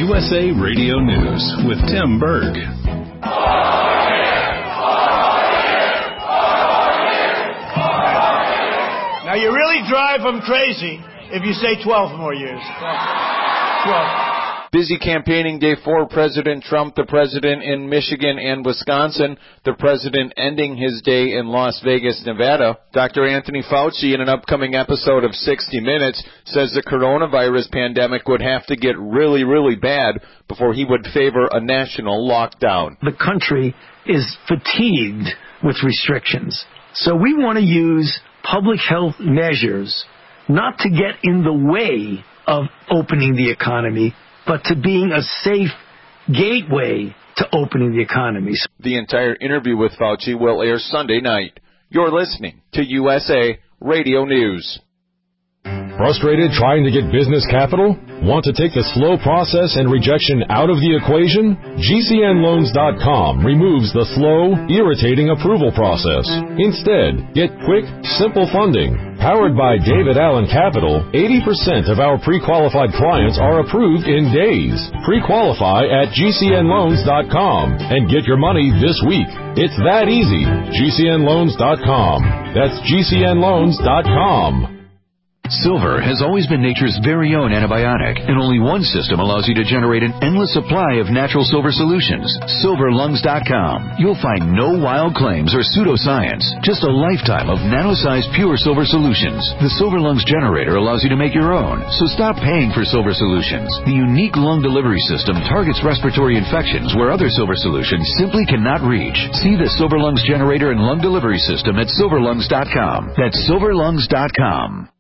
USA Radio News with Tim Berg. Now, you really drive them crazy if you say 12 more years. 12. Busy campaigning day for President Trump, the president in Michigan and Wisconsin, the president ending his day in Las Vegas, Nevada. Dr. Anthony Fauci, in an upcoming episode of 60 Minutes, says the coronavirus pandemic would have to get really, really bad before he would favor a national lockdown. The country is fatigued with restrictions. So we want to use public health measures not to get in the way of opening the economy, but to being a safe gateway to opening the economy. The entire interview with Fauci will air Sunday night. You're listening to USA Radio News. Frustrated trying to get business capital? Want to take the slow process and rejection out of the equation? GCNLoans.com removes the slow, irritating approval process. Instead, get quick, simple funding. Powered by David Allen Capital, 80% of our pre-qualified clients are approved in days. Pre-qualify at GCNLoans.com and get your money this week. It's that easy. GCNLoans.com. That's GCNLoans.com. Silver has always been nature's very own antibiotic, and only one system allows you to generate an endless supply of natural silver solutions. SilverLungs.com. You'll find no wild claims or pseudoscience, just a lifetime of nano-sized pure silver solutions. The Silver Lungs generator allows you to make your own, so stop paying for silver solutions. The unique lung delivery system targets respiratory infections where other silver solutions simply cannot reach. See the Silver Lungs generator and lung delivery system at SilverLungs.com. That's SilverLungs.com.